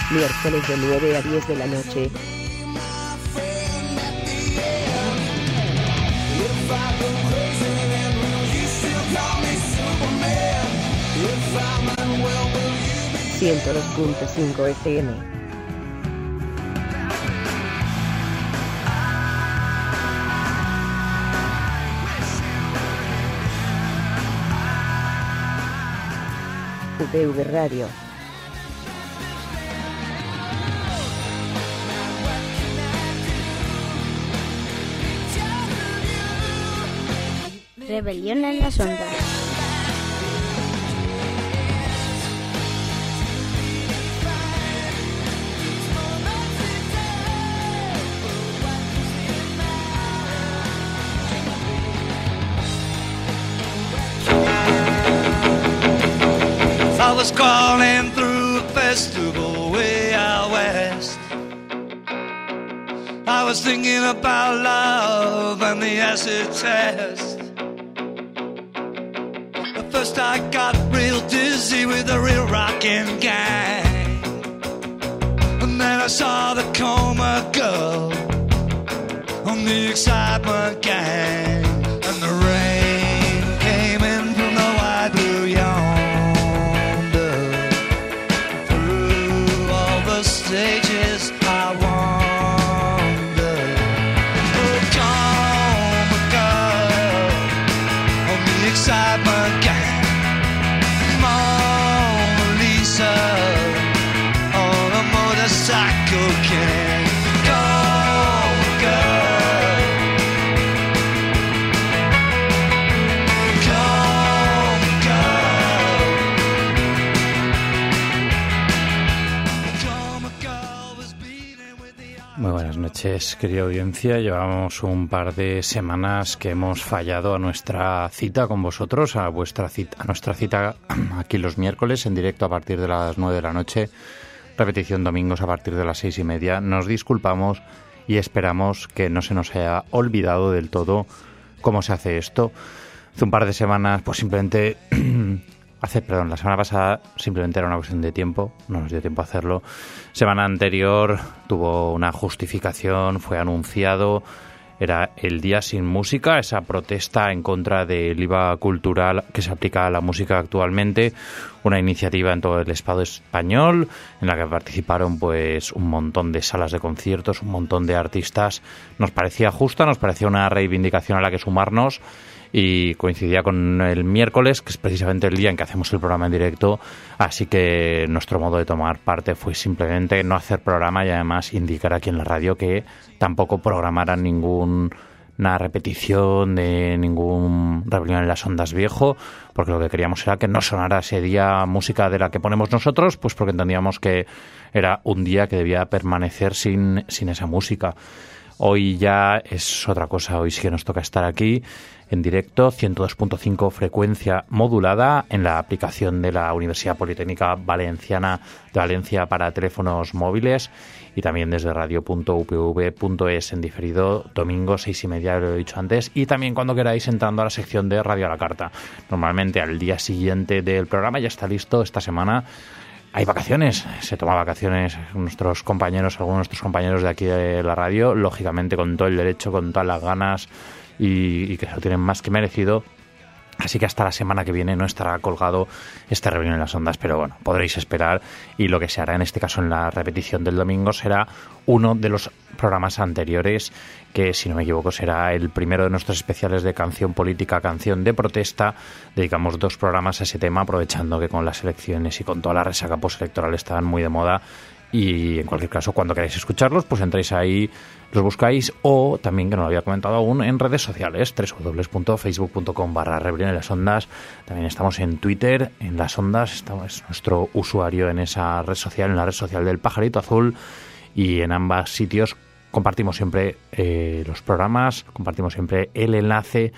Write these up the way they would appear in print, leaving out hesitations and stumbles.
Miércoles de 9 a 10 de la noche. ...102.5 FM. UPV Radio. Rebelión en las ondas. I was crawling through a festival way out west. I was thinking about love and the acid test. At first I got real dizzy with the real rockin' gang. And then I saw the coma girl on the excitement gang. And the rain came in from the wide blue yonder. Through all the stages I wander. Oh, coma girl on the excitement gang. Mona Lisa on a motorcycle can. Coma girl, coma girl, coma girl was beating with the eyes. Muy buenas noches, querida audiencia. Llevamos un par de semanas que hemos fallado a nuestra cita con vosotros, a nuestra cita aquí los miércoles en directo a partir de las 9 de la noche, repetición domingos a partir de las 6:30. Nos disculpamos y esperamos que no se nos haya olvidado del todo cómo se hace esto. Hace un par de semanas, pues simplemente... la semana pasada simplemente era una cuestión de tiempo, no nos dio tiempo a hacerlo. Semana anterior tuvo una justificación, fue anunciado, era el Día Sin Música, esa protesta en contra del IVA cultural que se aplica a la música actualmente, una iniciativa en todo el Estado español en la que participaron pues un montón de salas de conciertos, un montón de artistas. Nos parecía justa, nos parecía una reivindicación a la que sumarnos. Y coincidía con el miércoles, que es precisamente el día en que hacemos el programa en directo, así que nuestro modo de tomar parte fue simplemente no hacer programa y además indicar aquí en la radio que tampoco programaran ninguna repetición de ningún Rebelión en las Ondas viejo, porque lo que queríamos era que no sonara ese día música de la que ponemos nosotros, pues porque entendíamos que era un día que debía permanecer sin esa música. Hoy ya es otra cosa, hoy sí que nos toca estar aquí en directo, 102.5 frecuencia modulada en la aplicación de la Universidad Politécnica Valenciana de Valencia para teléfonos móviles y también desde radio.upv.es en diferido, domingo 6:30, lo he dicho antes, y también cuando queráis entrando a la sección de Radio a la Carta. Normalmente al día siguiente del programa ya está listo. Esta semana hay vacaciones, se toma vacaciones algunos de nuestros compañeros de aquí de la radio, lógicamente con todo el derecho, con todas las ganas y que se lo tienen más que merecido. Así que hasta la semana que viene no estará colgado esta Rebelión en las Ondas, pero bueno, podréis esperar y lo que se hará en este caso en la repetición del domingo será uno de los programas anteriores, que si no me equivoco será el primero de nuestros especiales de canción política, canción de protesta. Dedicamos 2 programas a ese tema, aprovechando que con las elecciones y con toda la resaca postelectoral estaban muy de moda. Y en cualquier caso, cuando queráis escucharlos, pues entráis ahí, los buscáis, o también, que no lo había comentado aún, en redes sociales, www.facebook.com/Rebelión en las Ondas. También estamos en Twitter, en las Ondas, es nuestro usuario en esa red social, en la red social del Pajarito Azul, y en ambos sitios compartimos siempre los programas, compartimos siempre el enlace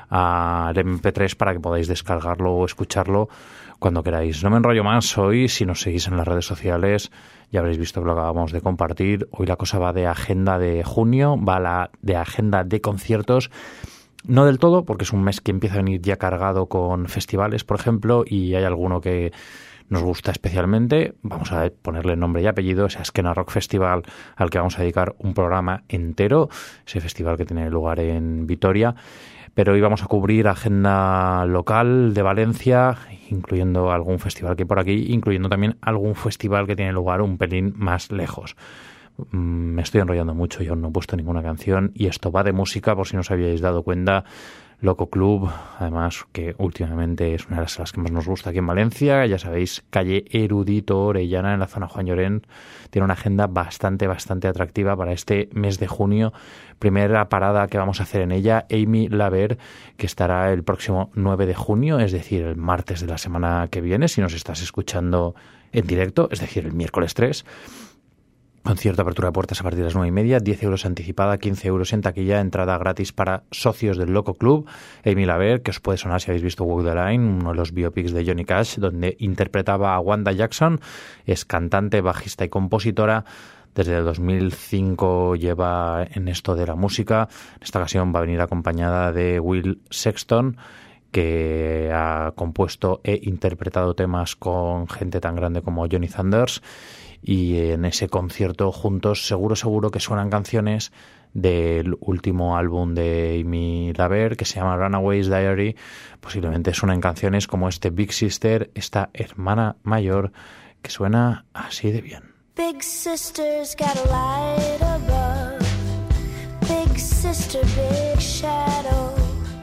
al MP3 para que podáis descargarlo o escucharlo cuando queráis. No me enrollo más hoy. Si nos seguís en las redes sociales ya habréis visto que lo acabamos de compartir. Hoy la cosa va de agenda de junio, va de agenda de conciertos. No del todo, porque es un mes que empieza a venir ya cargado con festivales, por ejemplo, y hay alguno que nos gusta especialmente. Vamos a ponerle nombre y apellido, es Azkena Rock Festival, al que vamos a dedicar un programa entero, ese festival que tiene lugar en Vitoria. Pero hoy vamos a cubrir agenda local de Valencia, incluyendo algún festival que hay por aquí, incluyendo también algún festival que tiene lugar un pelín más lejos. Me estoy enrollando mucho, yo no he puesto ninguna canción y esto va de música, por si no os habíais dado cuenta. Loco Club, además que últimamente es una de las salas que más nos gusta aquí en Valencia, ya sabéis, calle Erudito Orellana en la zona Juan Llorén, tiene una agenda bastante atractiva para este mes de junio. Primera parada que vamos a hacer en ella, Amy Laver, que estará el próximo 9 de junio, es decir, el martes de la semana que viene, si nos estás escuchando en directo, es decir, el miércoles 3. Concierto, apertura de puertas a partir de las 9:30, 10 euros anticipada, 15 euros en taquilla, entrada gratis para socios del Loco Club. Amy Laver, que os puede sonar si habéis visto Walk the Line, uno de los biopics de Johnny Cash, donde interpretaba a Wanda Jackson, es cantante, bajista y compositora. Desde el 2005 lleva en esto de la música. En esta ocasión va a venir acompañada de Will Sexton, que ha compuesto e interpretado temas con gente tan grande como Johnny Thunders. Y en ese concierto juntos seguro que suenan canciones del último álbum de Amy Laver, que se llama Runaway's Diary. Posiblemente suenan canciones como este Big Sister, esta hermana mayor, que suena así de bien. Big sister's got a light above. Big sister, big shadow.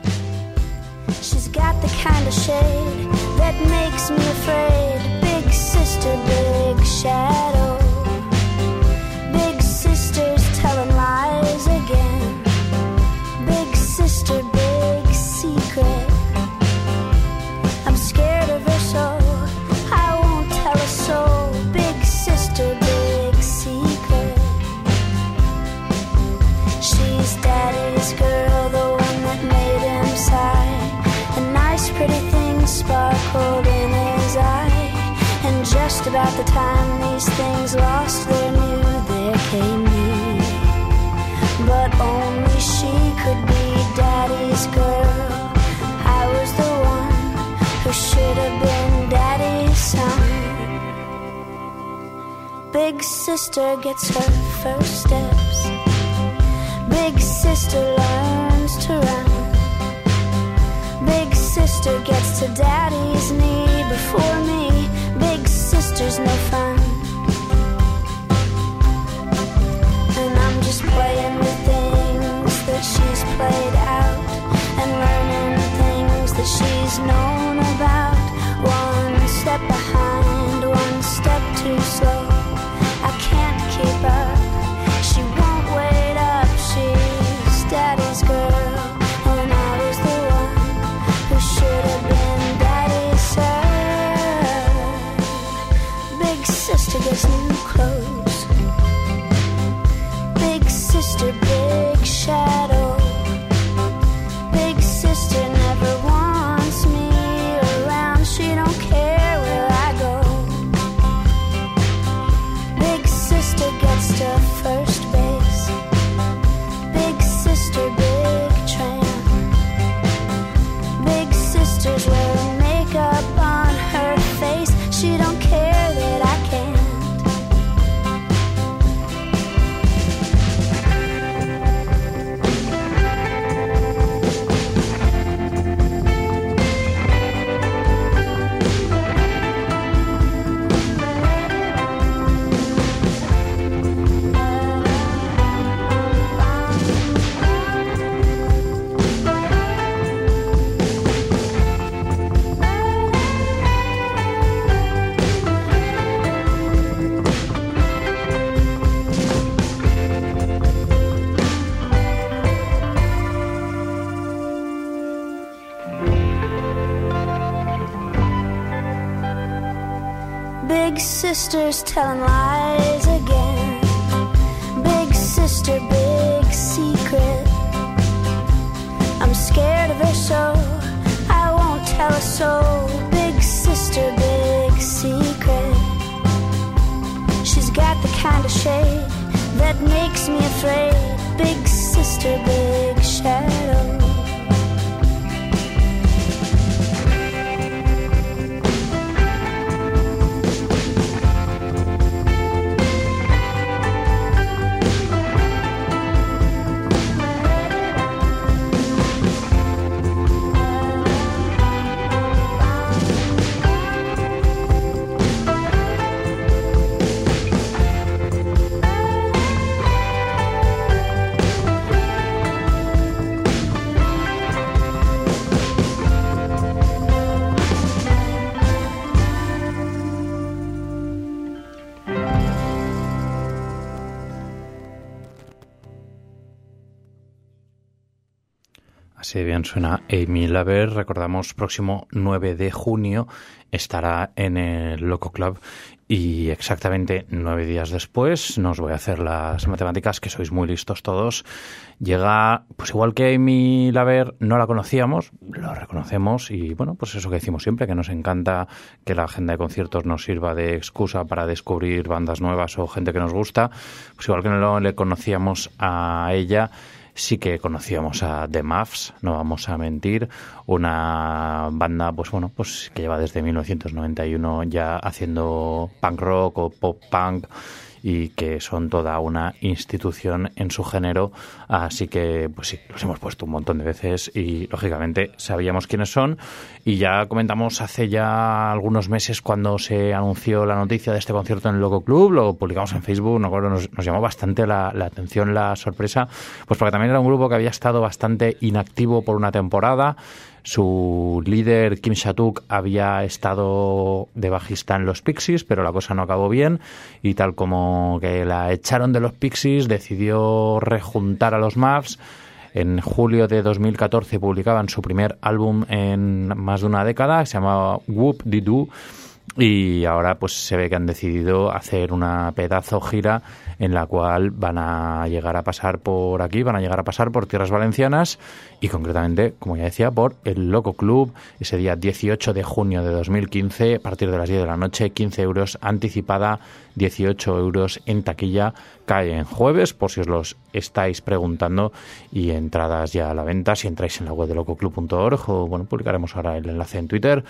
She's got the kind of shade that makes me afraid. Big sister, big shadow. Big sister's telling lies again. Big sister, big secret. I'm scared of her so I won't tell a soul. Big sister, big secret. She's daddy's girl, the one that made him sigh. A nice pretty thing sparkled in his eye. And just about the time these things lost their new, there came me. But only she could be daddy's girl. I was the one who should have been daddy's son. Big sister gets her first steps. Big sister learns to run. Big sister gets to daddy's knee before me. Big sister's no fun. And I'm just playing with things that she's played out, and learning things that she's known about. One step behind, one step too slow. I can't keep up, she won't wait up. She's daddy's girl, and I was the one who should have been daddy's son. Big sister gets new clothes. Big sister, big shadow. Big sister never wants me around. She don't care where I go. Big sister gets to first base. Big sister, big tramp. Big sister's wearing makeup on her face. She don't care that I can't. Big sister's telling lies again. Big sister, big secret. I'm scared of her so I won't tell a soul. Big sister, big secret. She's got the kind of shade that makes me afraid. Big sister, big shadow. Así bien suena Amy Laver. Recordamos, próximo 9 de junio estará en el Loco Club y exactamente 9 días después, no os voy a hacer las matemáticas, que sois muy listos todos, llega, pues igual que Amy Laver no la conocíamos, lo reconocemos y bueno, pues eso que decimos siempre, que nos encanta que la agenda de conciertos nos sirva de excusa para descubrir bandas nuevas o gente que nos gusta, pues igual que no le conocíamos a ella, sí que conocíamos a The Muffs, no vamos a mentir, una banda pues bueno, pues que lleva desde 1991 ya haciendo punk rock o pop punk y que son toda una institución en su género, así que pues sí, los hemos puesto un montón de veces y lógicamente sabíamos quiénes son y ya comentamos hace ya algunos meses cuando se anunció la noticia de este concierto en el Loco Club, lo publicamos en Facebook, nos llamó bastante la atención, la sorpresa, pues porque también era un grupo que había estado bastante inactivo por una temporada. Su líder, Kim Shatuk, había estado de bajista en los Pixies, pero la cosa no acabó bien y tal como que la echaron de los Pixies, decidió rejuntar a los Muffs. En julio de 2014 publicaban su primer álbum en más de una década, se llamaba Whoop De Doo, y ahora pues se ve que han decidido hacer una pedazo gira en la cual van a llegar a pasar por aquí, van a llegar a pasar por tierras valencianas y concretamente, como ya decía, por el Loco Club, ese día 18 de junio de 2015, a partir de las 10 de la noche, 15 euros anticipada, 18 euros en taquilla, cae en jueves, por si os los estáis preguntando, y entradas ya a la venta, si entráis en la web de lococlub.org, o bueno, publicaremos ahora el enlace en Twitter,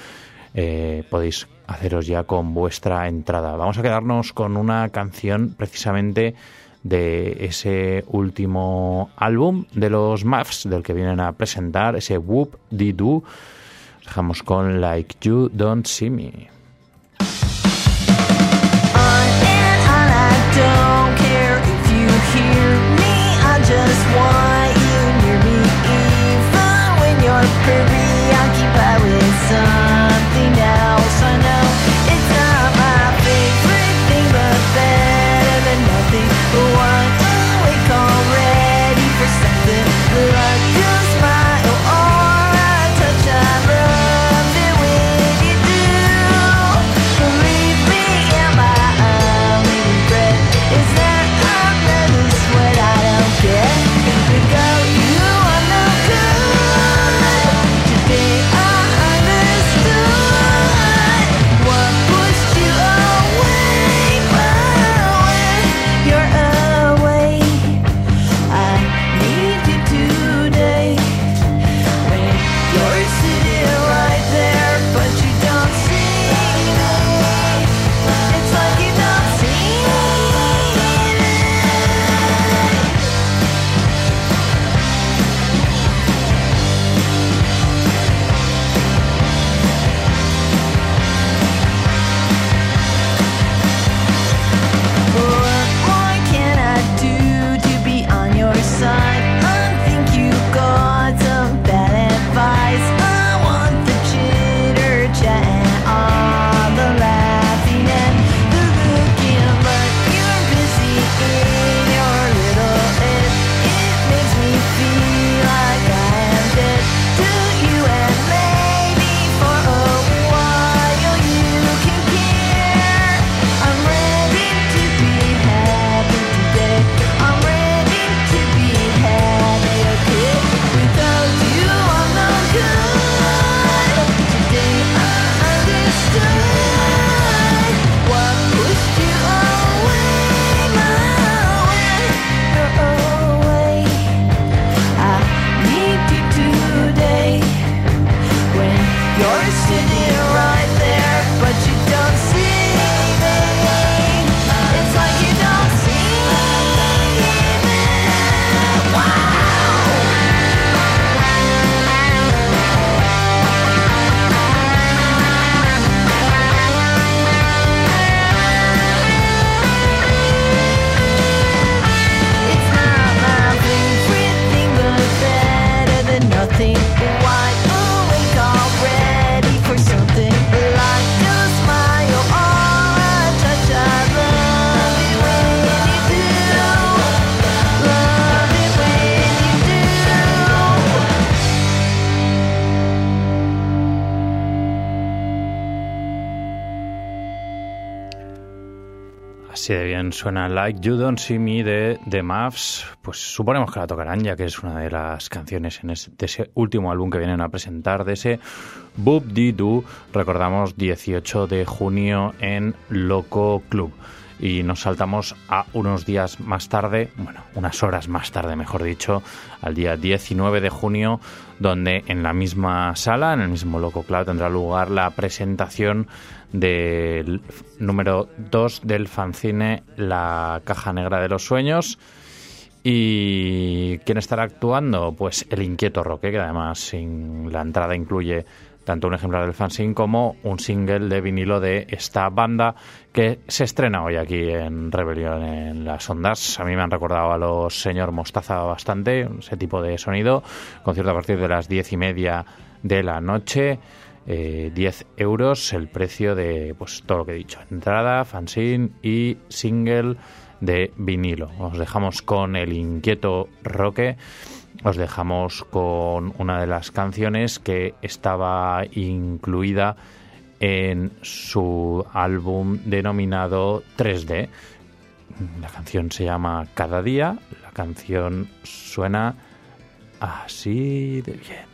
podéis haceros ya con vuestra entrada. Vamos a quedarnos con una canción precisamente de ese último álbum de los Muffs, del que vienen a presentar, ese Whoop De Doo. Dejamos con Like You Don't See Me. Something else I know it's not my favorite thing, but better than nothing. One awake already for something like your smile or a touch. I love it when you do. Así de bien suena Like You Don't See Me de The Muffs. Pues suponemos que la tocarán, ya que es una de las canciones de ese último álbum que vienen a presentar, de ese Boop Dee Doo. Recordamos 18 de junio en Loco Club. Y nos saltamos a unos días más tarde, bueno, unas horas más tarde, mejor dicho, al día 19 de junio, donde en la misma sala, en el mismo Loco Club, tendrá lugar la presentación del número 2 del fanzine La Caja Negra de los Sueños. ¿Y quién estará actuando? Pues El Inquieto Roque, que además en la entrada incluye tanto un ejemplar del fanzine como un single de vinilo de esta banda que se estrena hoy aquí en Rebelión en las Ondas. A mí me han recordado a los Señor Mostaza bastante, ese tipo de sonido. Concierto a partir de las 10:30 de la noche. 10 euros el precio de pues todo lo que he dicho: entrada, fanzine y single de vinilo. Os dejamos con El Inquieto Roque. Os dejamos con una de las canciones que estaba incluida en su álbum denominado 3D. La canción se llama Cada Día. La canción suena así de bien.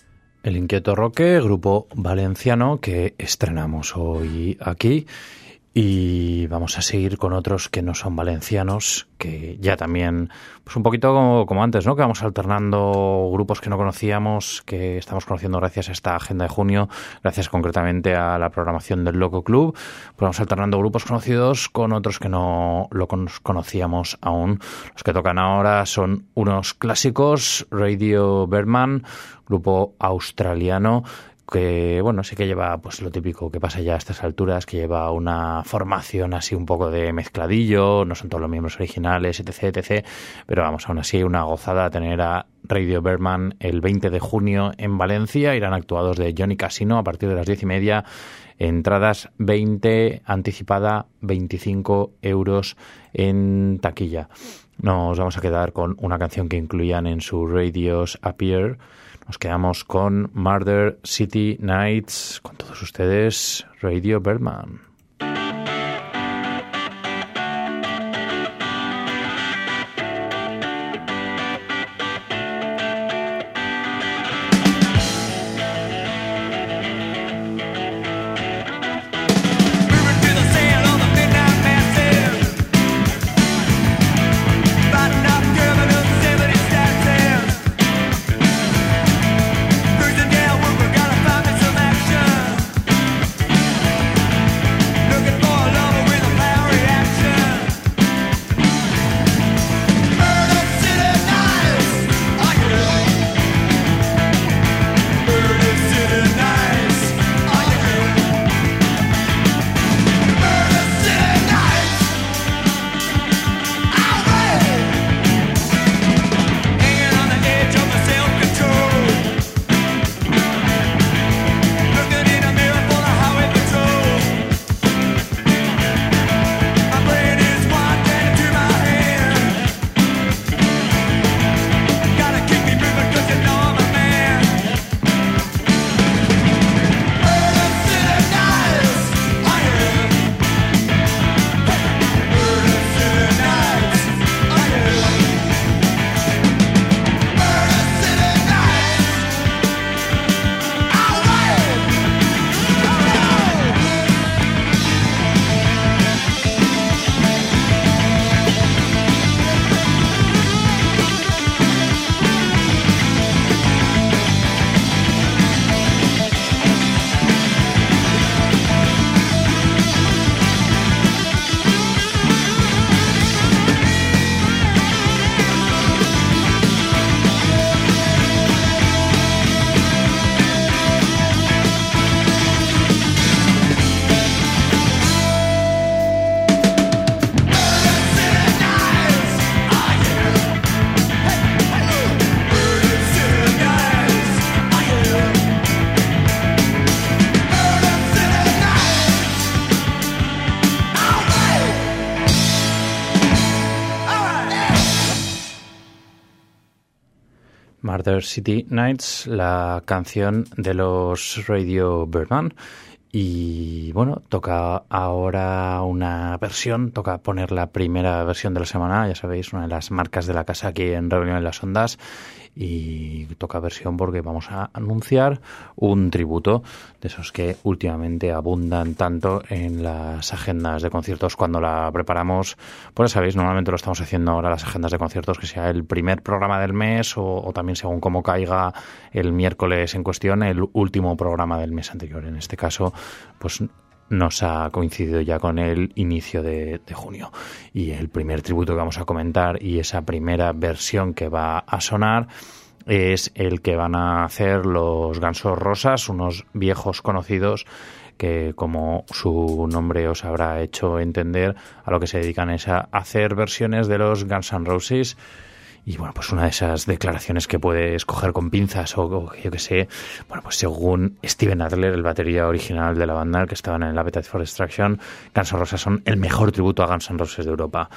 El Inquieto Roque, grupo valenciano que estrenamos hoy aquí Y vamos a seguir con otros que no son valencianos, que ya también, pues un poquito como antes, ¿no? Que vamos alternando grupos que no conocíamos, que estamos conociendo gracias a esta agenda de junio, gracias concretamente a la programación del Loco Club. Pues vamos alternando grupos conocidos con otros que no lo conocíamos aún. Los que tocan ahora son unos clásicos, Radio Birdman, grupo australiano, que bueno, sí que lleva pues lo típico que pasa ya a estas alturas, que lleva una formación así un poco de mezcladillo, no son todos los miembros originales, etc, pero vamos, aún así una gozada tener a Radio Birdman el 20 de junio en Valencia. Irán actuados de Johnny Casino a partir de las 10:30, entradas 20, anticipada 25 euros en taquilla. Nos vamos a quedar con una canción que incluían en su Radios Appear. Nos quedamos con Murder City Nights, con todos ustedes, Radio Birdman. Murder City Nights, la canción de los Radio Birdman. Y bueno, toca ahora una versión, toca poner la primera versión de la semana, ya sabéis, una de las marcas de la casa aquí en Rebelión en las Ondas. Y toca versión porque vamos a anunciar un tributo de esos que últimamente abundan tanto en las agendas de conciertos cuando la preparamos. Pues ya sabéis, normalmente lo estamos haciendo ahora las agendas de conciertos, que sea el primer programa del mes o también según cómo caiga el miércoles en cuestión, el último programa del mes anterior. En este caso, pues nos ha coincidido ya con el inicio de junio. Y el primer tributo que vamos a comentar y esa primera versión que va a sonar es el que van a hacer los Gansos Rosas, unos viejos conocidos que, como su nombre os habrá hecho entender, a lo que se dedican es a hacer versiones de los Guns N' Roses. Y bueno, pues una de esas declaraciones que puedes coger con pinzas o yo que sé, bueno, pues según Steven Adler, el batería original de la banda, el que estaba en el Appetite for Destruction, Guns N' Roses son el mejor tributo a Guns N' Roses de Europa.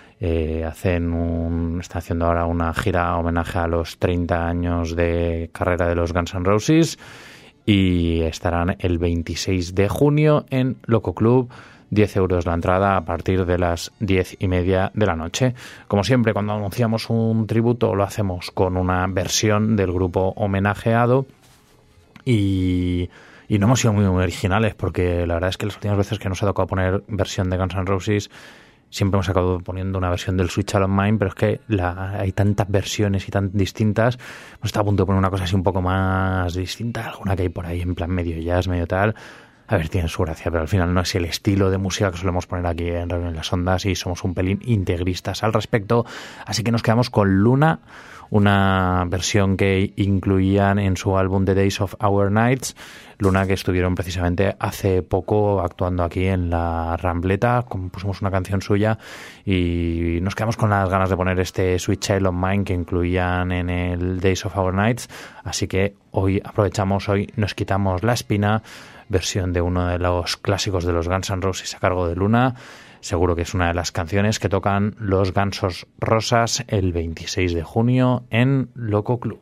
Están haciendo ahora una gira homenaje a los 30 años de carrera de los Guns N' Roses y estarán el 26 de junio en Loco Club. 10 euros la entrada a partir de las 10:30 de la noche. Como siempre, cuando anunciamos un tributo lo hacemos con una versión del grupo homenajeado y Y no hemos sido muy originales, porque la verdad es que las últimas veces que nos ha tocado poner versión de Guns N' Roses siempre hemos acabado poniendo una versión del Sweet Child O' Mine, pero es que hay tantas versiones y tan distintas. Hemos estado a punto de poner una cosa así un poco más distinta, alguna que hay por ahí en plan medio jazz, medio tal. A ver, tiene su gracia, pero al final no es el estilo de música que solemos poner aquí en Radio en las Ondas y somos un pelín integristas al respecto. Así que nos quedamos con Luna, una versión que incluían en su álbum The Days of Our Nights. Luna, que estuvieron precisamente hace poco actuando aquí en la Rambleta, pusimos una canción suya y nos quedamos con las ganas de poner este Sweet Child O' Mine que incluían en el Days of Our Nights. Así que hoy nos quitamos la espina, versión de uno de los clásicos de los Guns N' Roses a cargo de Luna. Seguro que es una de las canciones que tocan los Gansos Rosas el 26 de junio en Loco Club.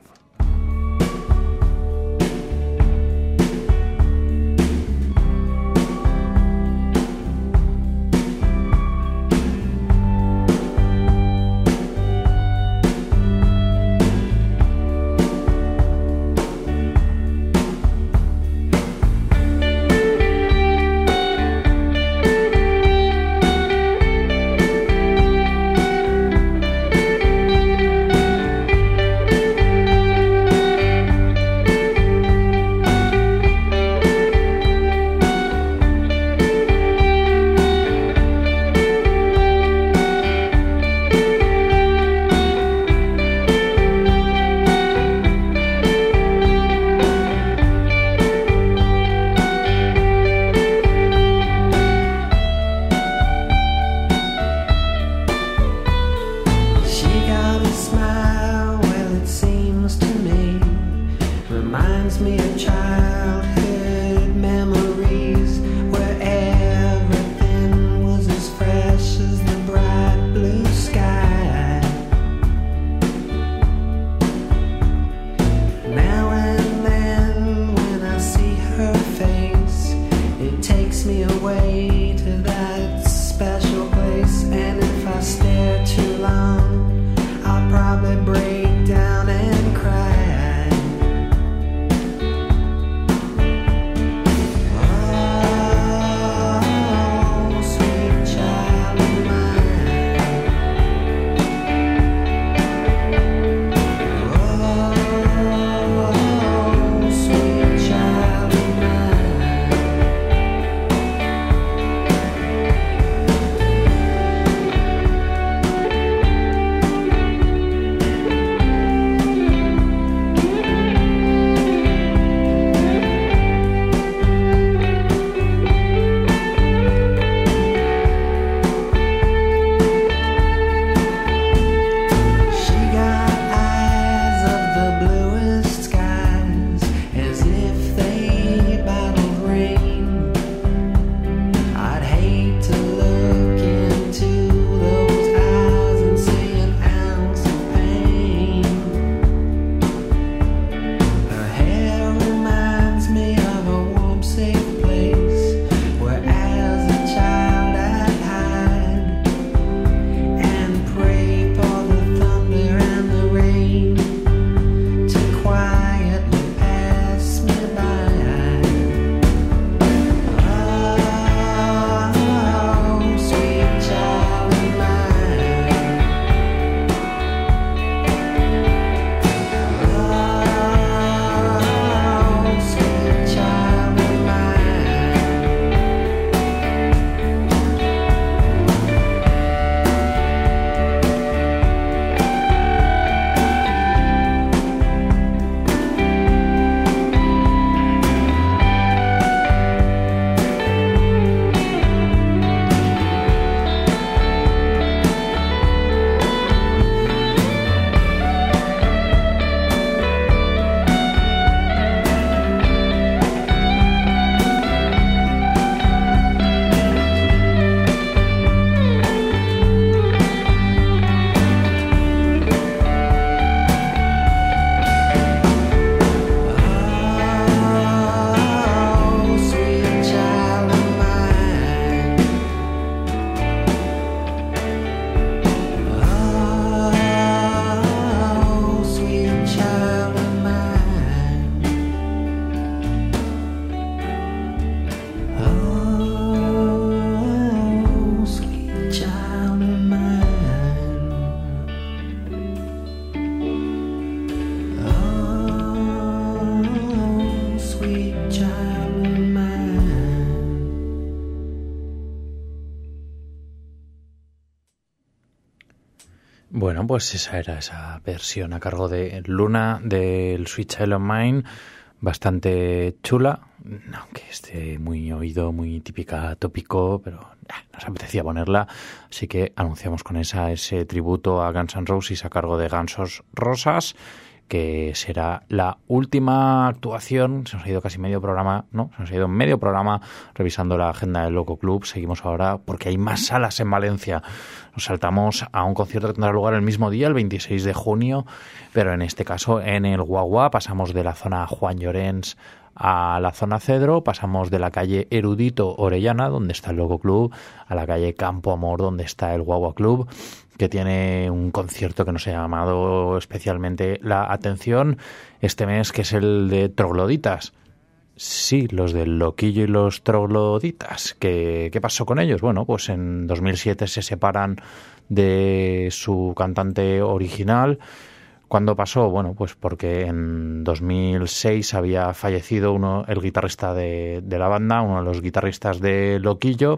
Bueno, pues esa era esa versión a cargo de Luna del Sweet Child of Mine, bastante chula, aunque esté muy oído, muy típica, tópico, pero nos apetecía ponerla, así que anunciamos con ese tributo a Guns N' Roses a cargo de Gansos Rosas, que será la última actuación. Se nos ha ido casi medio programa, ¿no? Se nos ha ido medio programa revisando la agenda del Loco Club. Seguimos ahora porque hay más salas en Valencia. Nos saltamos a un concierto que tendrá lugar el mismo día, el 26 de junio, pero en este caso en el Guagua. Pasamos de la zona Juan Llorens a la zona Cedro, pasamos de la calle Erudito Orellana, donde está el Loco Club, a la calle Campo Amor, donde está el Guagua Club, que tiene un concierto que nos ha llamado especialmente la atención este mes, que es el de Trogloditas. Sí, los del Loquillo y los Trogloditas. ¿Qué pasó con ellos? Bueno, pues en 2007 se separan de su cantante original. ¿Cuándo pasó? Bueno, pues porque en 2006 había fallecido el guitarrista de la banda, uno de los guitarristas de Loquillo,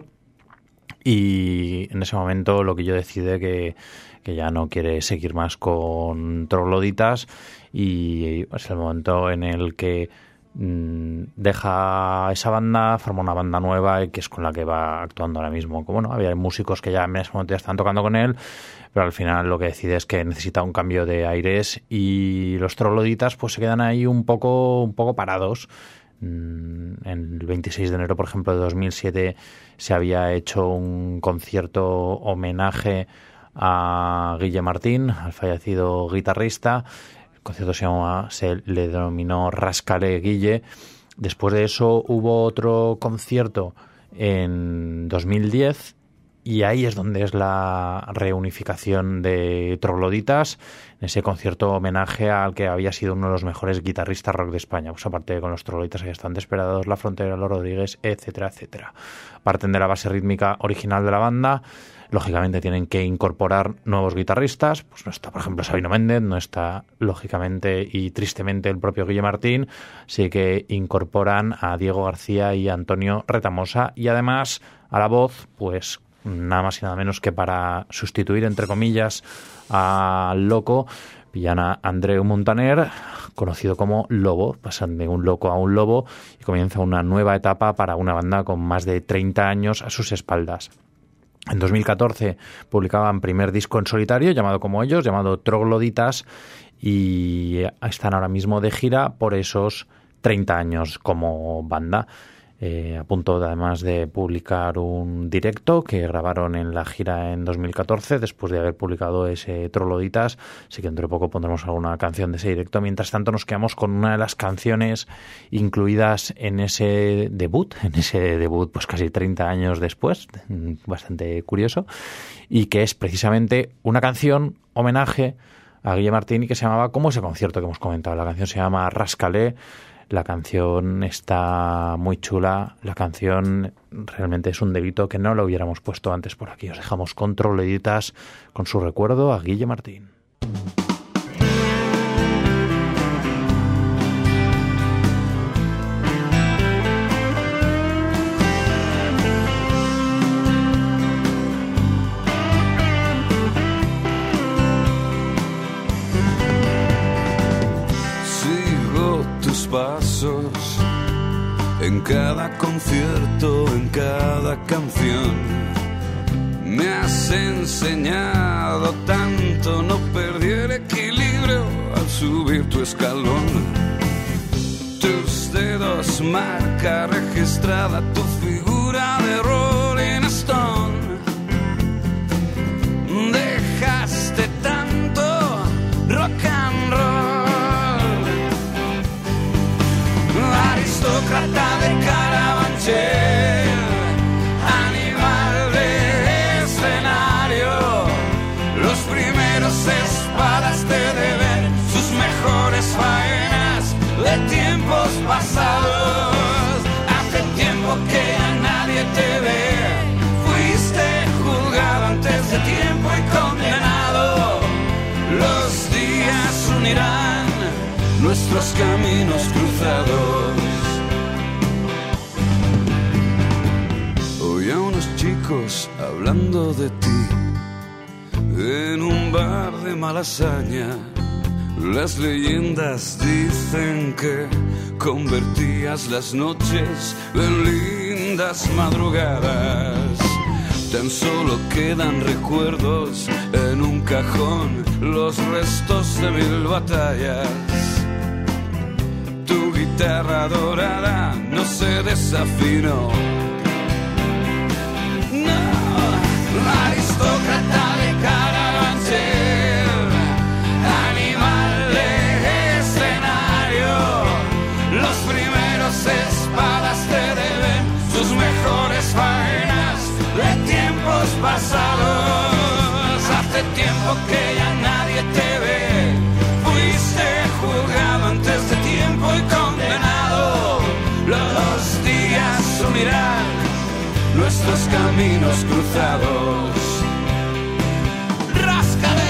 y en ese momento Loquillo decide que ya no quiere seguir más con Trogloditas, y es el momento en el que deja esa banda, forma una banda nueva y que es con la que va actuando ahora mismo. Bueno, había músicos que ya en ese momento ya están tocando con él, pero al final lo que decide es que necesita un cambio de aires, y los Trogloditas pues se quedan ahí un poco parados. En el 26 de enero, por ejemplo, de 2007 se había hecho un concierto homenaje a Guille Martín, al fallecido guitarrista. El concierto se le denominó Rascale Guille. Después de eso hubo otro concierto en 2010, y ahí es donde es la reunificación de Trogloditas, en ese concierto homenaje al que había sido uno de los mejores guitarristas rock de España. Pues aparte de con los Trogloditas ahí están Desperados, La Frontera, Los Rodríguez, etcétera, etcétera. Parten de la base rítmica original de la banda. Lógicamente tienen que incorporar nuevos guitarristas. Pues no está, por ejemplo, Sabino Méndez, no está, lógicamente y tristemente, el propio Guille Martín. Así que incorporan a Diego García y a Antonio Retamosa, y además a la voz, pues nada más y nada menos que para sustituir, entre comillas, al Loco, pillan a Andreu Montaner, conocido como Lobo. Pasan de un loco a un lobo y comienza una nueva etapa para una banda con más de 30 años a sus espaldas. En 2014 publicaban primer disco en solitario, llamado como ellos, llamado Trogloditas, y están ahora mismo de gira por esos 30 años como banda. A punto además de publicar un directo que grabaron en la gira en 2014, después de haber publicado ese Trogloditas. Así que dentro de poco pondremos alguna canción de ese directo. Mientras tanto nos quedamos con una de las canciones incluidas en ese debut pues casi 30 años después, bastante curioso, y que es precisamente una canción homenaje a Guille Martín y que se llamaba como ese concierto que hemos comentado. La canción se llama Rascalé. La canción está muy chula. La canción realmente es un delito que no lo hubiéramos puesto antes por aquí. Os dejamos con Trogloditas, con su recuerdo a Guille Martín. Pasos en cada concierto, en cada canción. Me has enseñado tanto, no perdí el equilibrio al subir tu escalón. Tus dedos marca registrada tu figura de Rolling Stone. Dejaste tanto rock and roll. Aristócrata de Carabanchel, animal de escenario, los primeros espadas te deben sus mejores faenas de tiempos pasados. Hace tiempo que ya nadie te ve, fuiste juzgado antes de tiempo y condenado. Los días unirán nuestros caminos cruzados. Oí a unos chicos hablando de ti, en un bar de Malasaña. Las leyendas dicen que convertías las noches en lindas madrugadas. Tan solo quedan recuerdos en un cajón, los restos de 1000 batallas. Tu guitarra dorada no se desafinó. No, la aristócrata de Carabanchel, animal de escenario. Los primeros espadas te deben sus mejores faenas de tiempos pasados. Hace tiempo que ya nadie te ve, fuiste juzgado antes de tiempo y condenado. Los días unirán nuestros caminos cruzados. ¡Ráscale!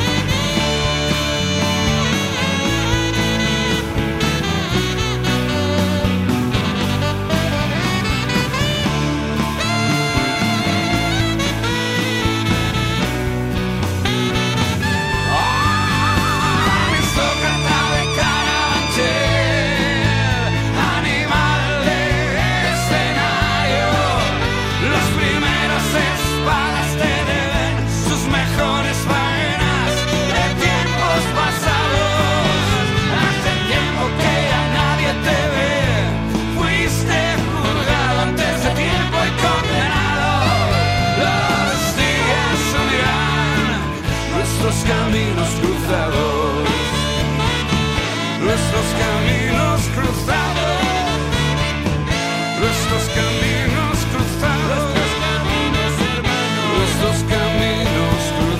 Caminos cruzados, nuestros caminos cruzados, nuestros caminos cruzados, nuestros caminos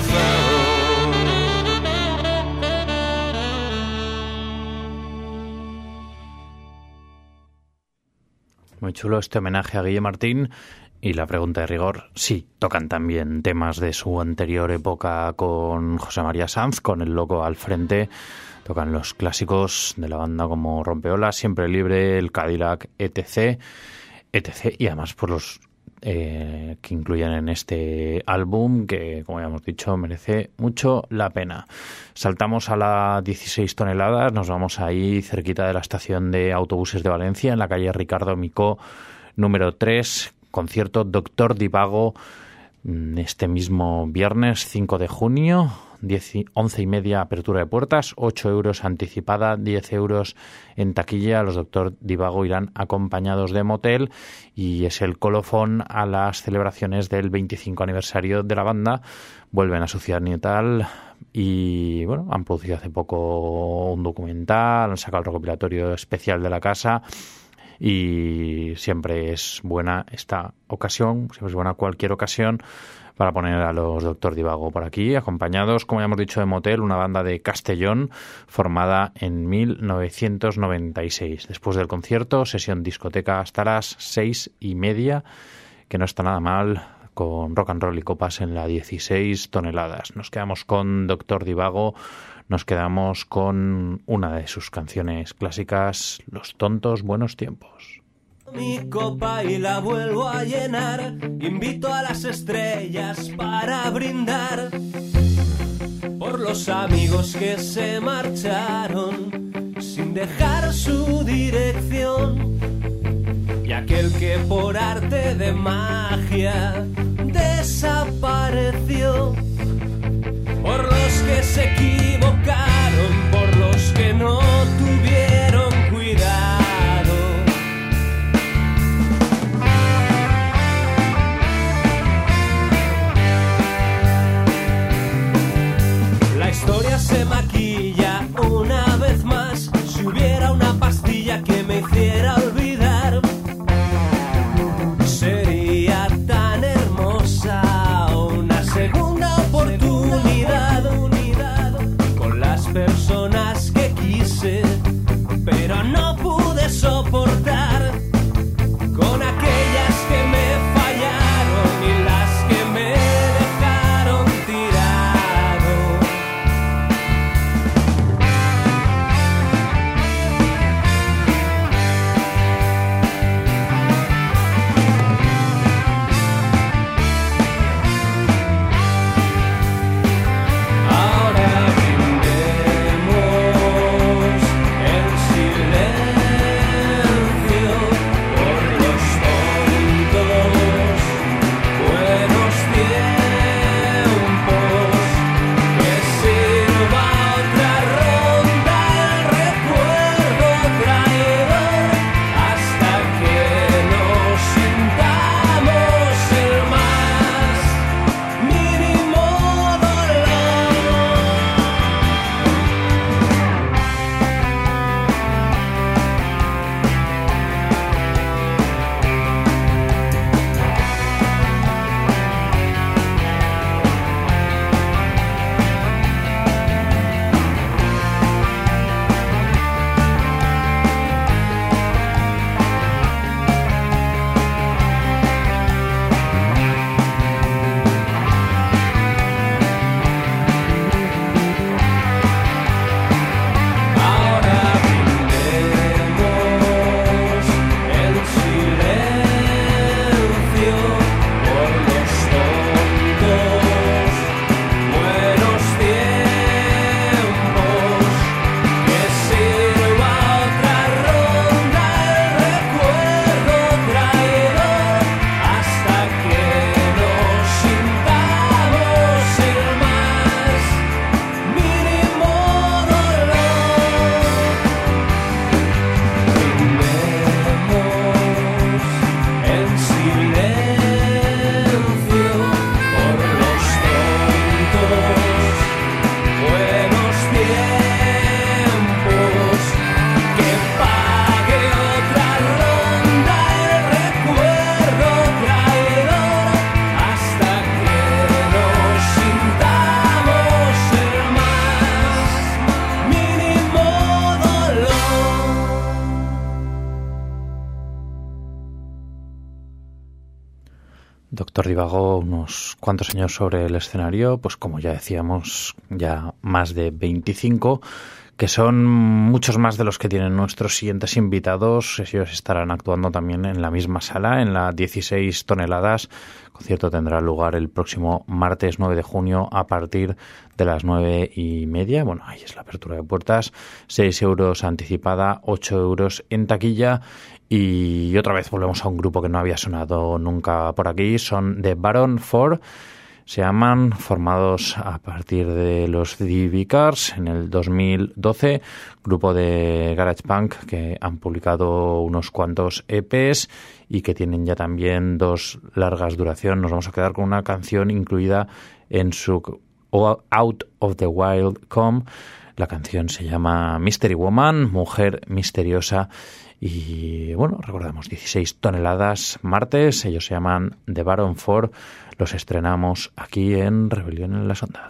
cruzados. Muy chulo este homenaje a Guille Martín. Y la pregunta de rigor, sí, tocan también temas de su anterior época con José María Sanz, con El Loco al frente. Tocan los clásicos de la banda como Rompeolas, Siempre Libre, El Cadillac, etc. Y además por los que incluyen en este álbum, que como ya hemos dicho, merece mucho la pena. Saltamos a la 16 toneladas, nos vamos ahí cerquita de la estación de autobuses de Valencia, en la calle Ricardo Micó, número 3, concierto Doctor Divago este mismo viernes 5 de junio, 11:30 apertura de puertas, 8 euros anticipada, 10 euros en taquilla. Los Doctor Divago irán acompañados de motel y es el colofón a las celebraciones del 25 aniversario de la banda. Vuelven a su ciudad natal y bueno, han producido hace poco un documental, han sacado el recopilatorio especial de la casa. Y siempre es buena esta ocasión, siempre es buena cualquier ocasión para poner a los Doctor Divago por aquí, acompañados, como ya hemos dicho, de motel, una banda de Castellón formada en 1996. Después del concierto, sesión discoteca hasta las 6:30, que no está nada mal, con rock and roll y copas en la 16 toneladas. Nos quedamos con Doctor Divago. Nos quedamos con una de sus canciones clásicas, Los tontos buenos tiempos. Mi copa y la vuelvo a llenar, invito a las estrellas para brindar por los amigos que se marcharon sin dejar su dirección y aquel que por arte de magia desapareció. Por los que se equivocaron, por los que no tuvieron cuidado. La historia se maquilla una vez más. Si hubiera una pastilla que me hiciera olvidar, sería tan hermosa una Doctor Divago, unos cuantos años sobre el escenario, pues como ya decíamos, ya más de 25, que son muchos más de los que tienen nuestros siguientes invitados. Ellos estarán actuando también en la misma sala, en la 16 toneladas. El concierto tendrá lugar el próximo martes 9 de junio a partir de las 9:30. Bueno, ahí es la apertura de puertas. 6 euros anticipada, 8 euros en taquilla. Y otra vez volvemos a un grupo que no había sonado nunca por aquí. Son The Baron 4. Se llaman, formados a partir de los The Vicars en el 2012, grupo de garage punk que han publicado unos cuantos EPs y que tienen ya también 2 largas duración. Nos vamos a quedar con una canción incluida en su Out of the Wild Come. La canción se llama Mystery Woman, Mujer Misteriosa. Y bueno, recordamos 16 toneladas martes. Ellos se llaman The Baron 4. Los estrenamos aquí en Rebelión en las Ondas.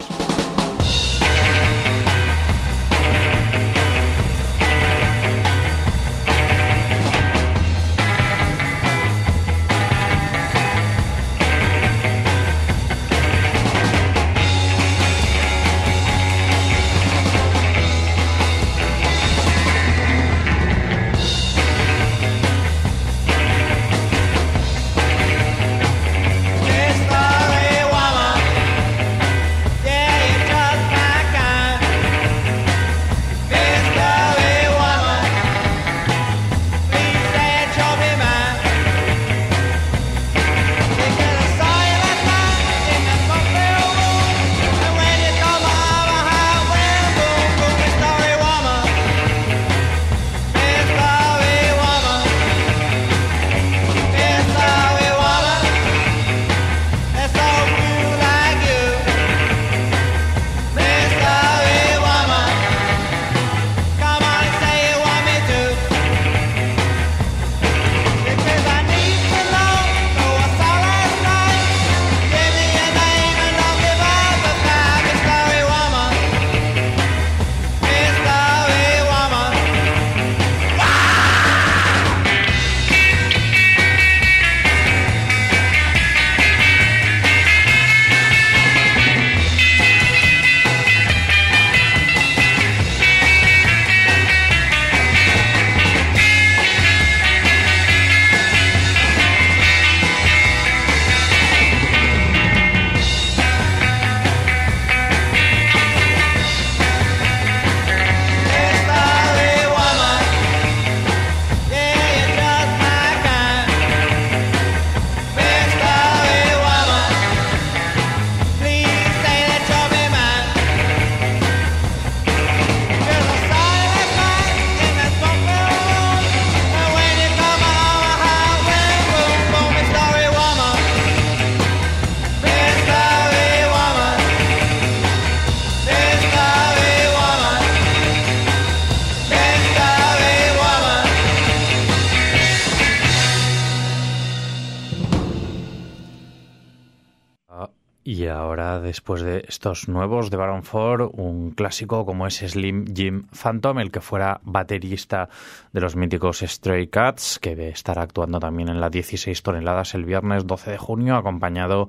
Y ahora, después de estos nuevos de Baron 4, un clásico como es Slim Jim Phantom, el que fuera baterista de los míticos Stray Cats, que estará actuando también en la 16 toneladas el viernes 12 de junio, acompañado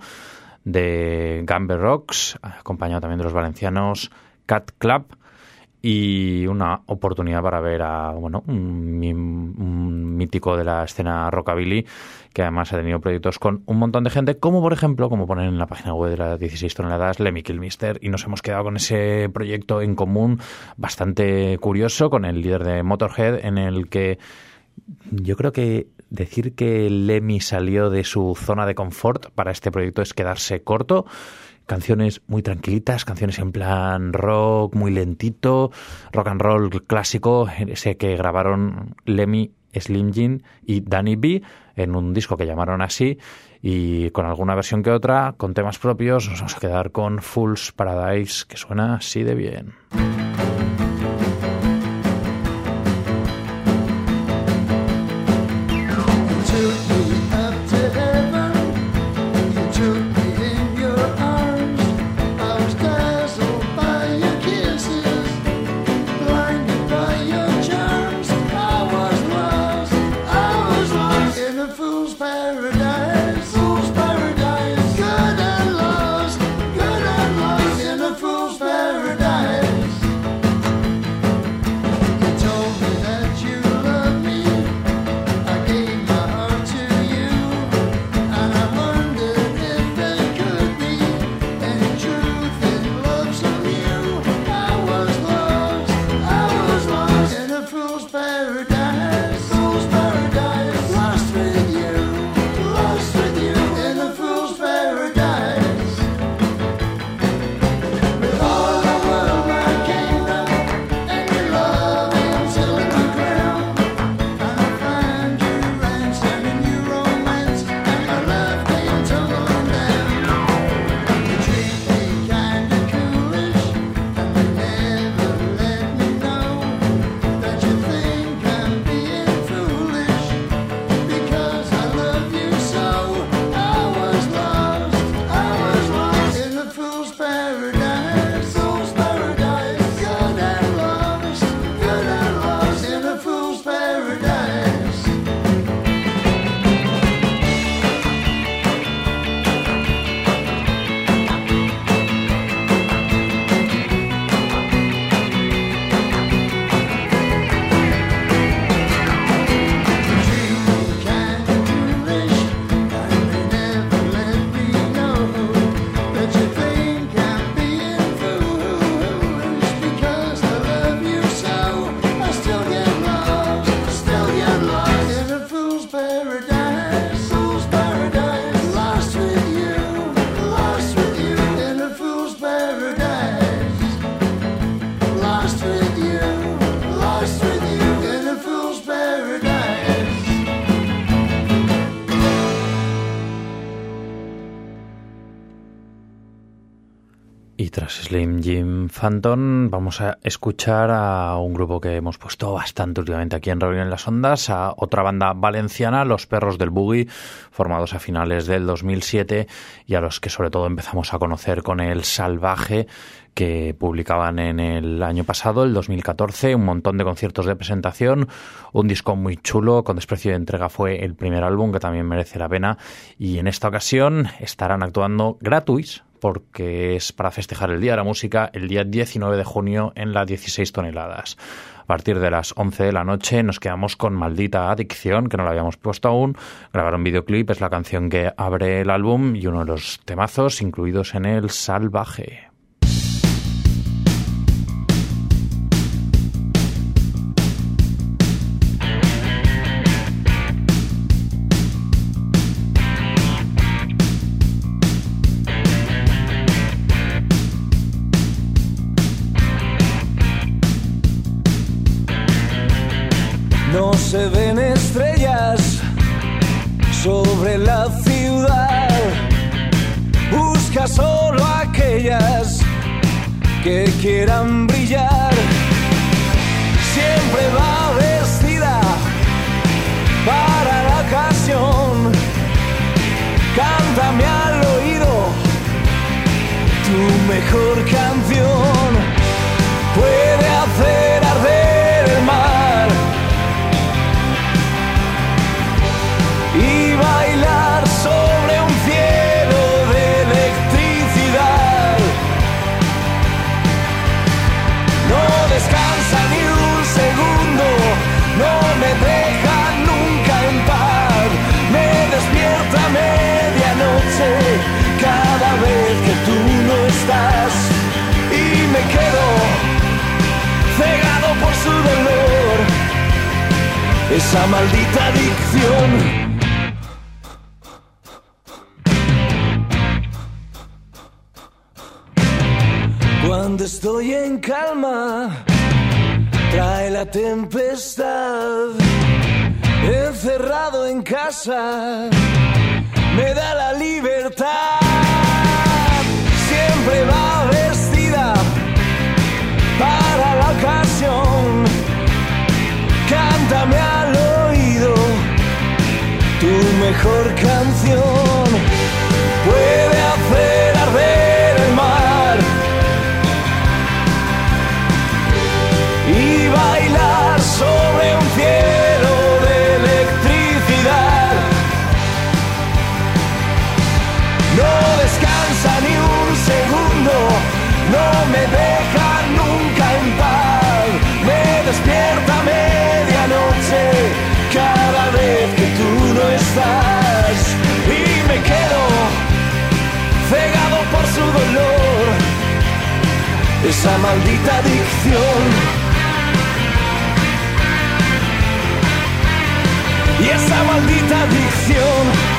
de Gambe Rocks, acompañado también de los valencianos Cat Club, y una oportunidad para ver a un mítico de la escena rockabilly, que además ha tenido proyectos con un montón de gente, como por ejemplo, como ponen en la página web de las 16 toneladas, Lemmy Kilmister, y nos hemos quedado con ese proyecto en común bastante curioso con el líder de Motorhead, en el que yo creo que decir que Lemmy salió de su zona de confort para este proyecto es quedarse corto. Canciones muy tranquilitas, canciones en plan rock, muy lentito, rock and roll clásico, ese que grabaron Lemmy, Slim Jim y Danny B en un disco que llamaron así, y con alguna versión que otra, con temas propios. Nos vamos a quedar con Fool's Paradise, que suena así de bien. Fool's paradise, paradise, fool's paradise. Good and lost in a fool's paradise. Y tras Slim Jim Phantom vamos a escuchar a un grupo que hemos puesto bastante últimamente aquí en Rebelión en las Ondas, a otra banda valenciana, Los Perros del Boogie, formados a finales del 2007 y a los que sobre todo empezamos a conocer con El Salvaje, que publicaban en el año pasado, el 2014, un montón de conciertos de presentación, un disco muy chulo, Con Desprecio de Entrega fue el primer álbum, que también merece la pena, y en esta ocasión estarán actuando gratuits, porque es para festejar el Día de la Música, el día 19 de junio en la 16 toneladas. A partir de las 11 de la noche nos quedamos con Maldita Adicción, que no la habíamos puesto aún. Grabaron videoclip, es la canción que abre el álbum y uno de los temazos incluidos en El Salvaje. No se ven estrellas sobre la ciudad. Busca solo aquellas que quieran brillar. Siempre va vestida para la ocasión. Cántame al oído tu mejor canción. Puede hacer arder el mar y bailar sobre un cielo de electricidad. No descansa ni un segundo, no me deja nunca en paz. Me despierta a medianoche cada vez que tú no estás y me quedo cegado por su dolor, esa maldita adicción. Cuando estoy en calma, trae la tempestad. Encerrado en casa, me da la libertad. Siempre va vestida para la ocasión. Cántame al oído tu mejor canción. Puede hacer arder el mar y bailar sobre un cielo de electricidad. No descansa ni un segundo, no me deja nunca en paz. Me despierta a medianoche cada vez que tú no estás y me quedo cegado por su dolor, esa maldita adicción. Y esa maldita adicción.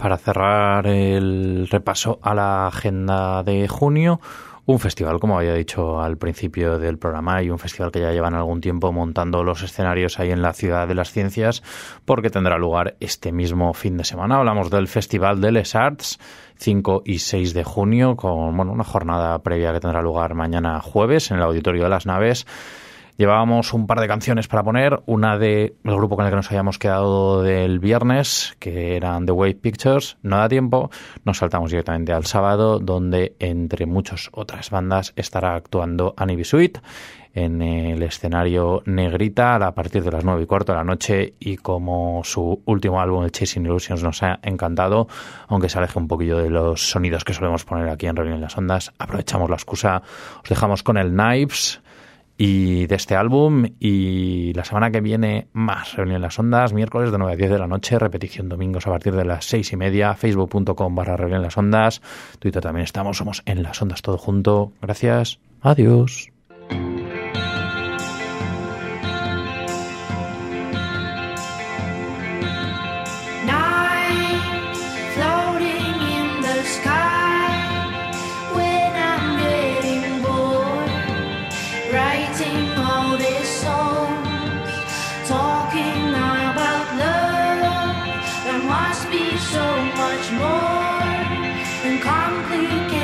para cerrar el repaso a la agenda de junio, un festival, como había dicho al principio del programa, y un festival que ya llevan algún tiempo montando los escenarios ahí en la Ciudad de las Ciencias, porque tendrá lugar este mismo fin de semana. Hablamos del Festival de Les Arts, 5 y 6 de junio, con una jornada previa que tendrá lugar mañana jueves en el Auditorio de las Naves. Llevábamos un par de canciones para poner, una del grupo con el que nos habíamos quedado del viernes, que eran The Wave Pictures. No da tiempo, nos saltamos directamente al sábado, donde entre muchas otras bandas estará actuando Annie Bisuit en el escenario Negrita a partir de las 9:15 de la noche, y como su último álbum, el Chasing Illusions, nos ha encantado, aunque se aleje un poquillo de los sonidos que solemos poner aquí en Reunión en las Ondas, aprovechamos la excusa, os dejamos con el Knives y de este álbum, y la semana que viene más Reunión en las Ondas, miércoles de 9 a 10 de la noche, repetición domingos a partir de las 6:30, facebook.com/Reunión en las Ondas, Twitter también estamos, somos En las Ondas todo junto. Gracias, adiós. So much more than complicated.